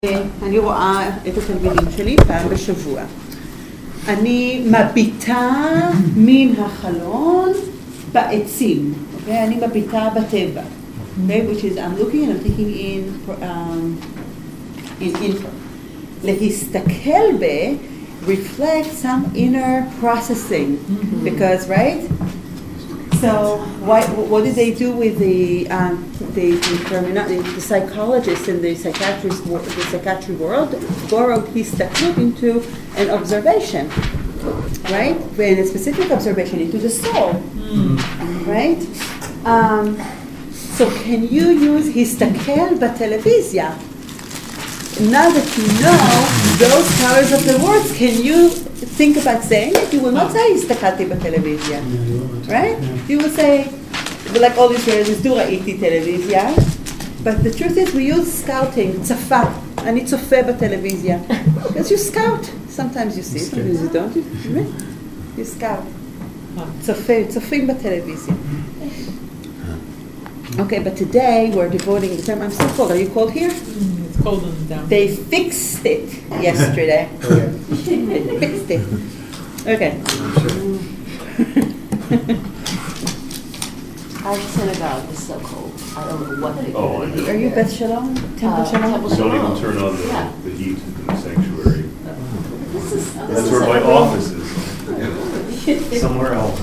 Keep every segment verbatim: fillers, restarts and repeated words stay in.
אני רואה את התלמידים שלי פעם בשבוע. אני מביטה מן החלון בעצים, okay? אני מביטה בטבע, okay? Which is I'm looking and I'm taking in um, in info. להסתכל ב reflect some inner processing, mm-hmm. because right. So why, what did they do with the um, the, the, the psychologists in the psychiatrist the psychiatry world? Borrowed histaklut into an observation, right? And a specific observation into the soul, mm. right? Um, so can you use histakel b'televizia? Now that you know those powers of the words, can you think about saying it? You will not say histakalti b'televizia, right? You will say, like all Israelis do, ראיתי טלוויזיה. But the truth is we use scouting, צפה. אני צופה בטלוויזיה. Because you scout. Sometimes you see, sometimes you don't. You, you scout. צופה, צופים בטלוויזיה. Okay, but today we're devoting the time. I'm so cold. Are you cold here? Mm, it's cold on the down. They fixed it yesterday. They fixed it. Okay. Our synagogue is so cold. I don't know what they Oh, do. Are you Beth Shalom? Temple Uh, Shalom? Temple We don't Shalom. even turn on the, Yeah. the heat in the sanctuary. This is, this That's is where my a- office is. Somewhere else.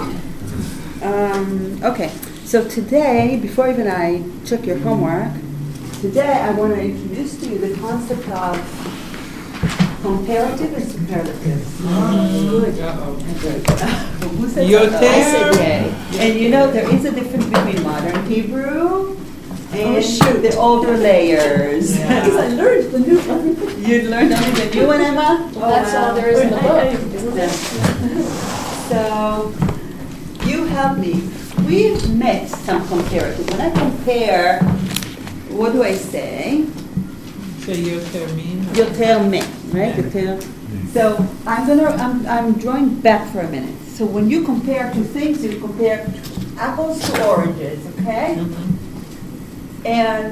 Um, okay, so today, before even I took your homework, today I want to introduce to you the concept of comparative and superlative. Good. Who said Yoter. that? I said yay. And you know, there is a difference between modern Hebrew and Oh, shoot. the older layers. Yeah. Because I learned the new one. You learned only the new one, Emma? Well, that's all there is in the book, isn't it? So, you help me. We've met some comparative. When I compare, what do I say? So yoter mean? Yoter me, right? Yoter. So I'm gonna, I'm, I'm drawing back for a minute. So when you compare two things, you compare apples to oranges, okay? Mm-hmm. And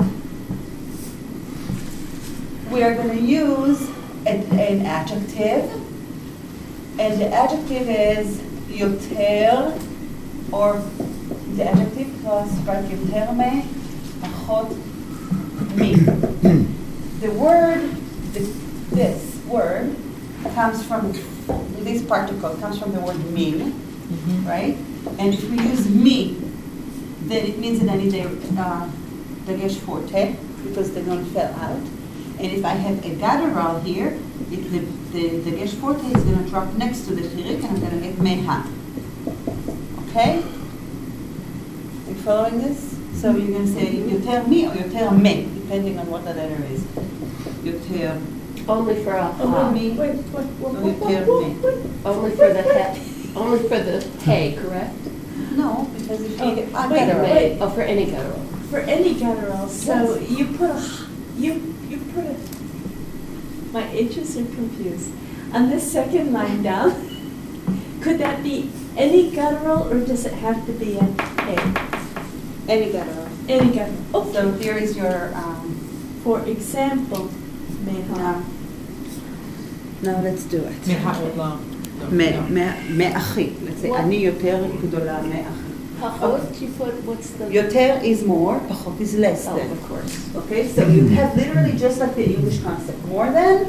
we are going to use an, an adjective, and the adjective is yoter, or the adjective plus right yoter me, achot mi. The word, this, this word comes from, this particle comes from the word min, Mm-hmm. right? And if we use mi, then it means that I need a uh, dagesh forte, because they don't fell out. And if I have a guttural here, it, the, the dagesh forte is going to drop next to the chirik, and I'm going to get meha. Okay? Are you following this? So you're going to say yoter mi or yoter me, depending on what the letter is. Yoter Only for a ha. mi, Wait, wait, wait, or wait, yoter wait, me. wait. Only for the he, only for the hey, correct? No, because if Oh, you get a wait, guttural. wait. Oh, for any guttural. For any guttural, so Yes. you put a, you, you put a, my H's are confused. On this second line down, could that be any guttural or does it have to be an A? Any guttural. Any guttural. Oh, So here is your, um, for example, meha. no. No, let's do it. Me'a'olam. מ- מ- מאחי. let's say, What? אני יותר גדולה מאחי. Pachot, you put, what's the? יותר is more, פחות is less Oh, than. of course. Okay, so you have literally just like the English concept, more than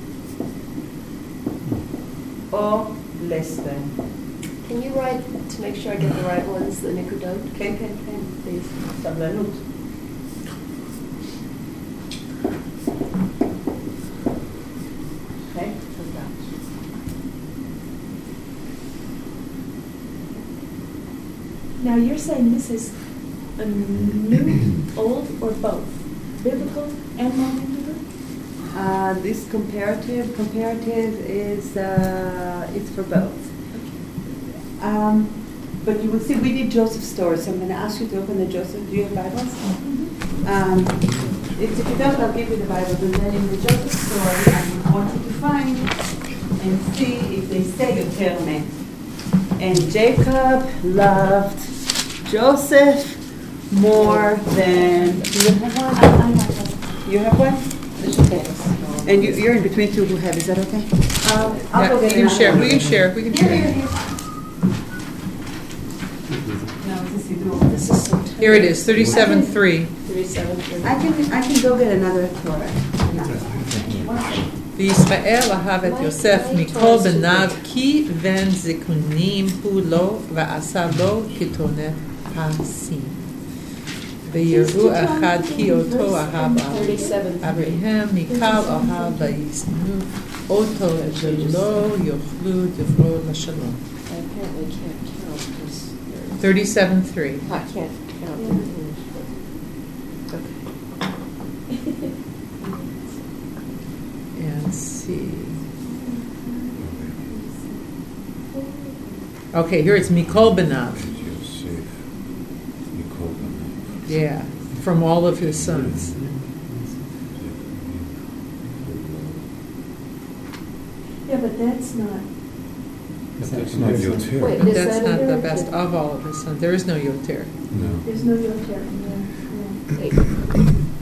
or less than. Can you write, to make sure I get the right ones, the nikudot, כן, כן, כן. please? סבלנות. Okay? Now you're saying this is a new, old, or both? Biblical and non-biblical? Uh, this comparative, comparative is, uh, it's for both. Um, but you will see, we did Joseph's story, so I'm going to ask you to open the Joseph. Do you have Bibles? Um, if, if you don't, I'll give you the Bible. And then in the Joseph story, I want you to find and see if they say yoter me. And Jacob loved Joseph more than. Do you have one? I, I have one. You have one? And you, you're in between two who have, is that okay? Um, I'll Yeah, go we get can another share, one. we can share, we can Here, share. here, here. This is so tiny. Here it is, thirty-seven three. Thirty-seven, three. I can, I can go get another Torah. וישראל אהב את יוסף מכל בניו כי בן זקונים הוא לו ועשה לו כתונת פסים. ויראו אחד כי אותו אהב אביהם מכלל אהב וישנאו אותו ולא יוכלו דברו לשלום. I apparently can't count because you're- thirty-seven three. I can't count in English. Okay. And see. Okay, here it's Mikol Benav. Yosef, Mikol Benav. Yeah, from all of his sons. Yeah, but that's not, But that's not Yoter. Wait. But Is that's that not in the there? best of all of his sons. There is no Yoter. No. there's no Yoter in there. Eight.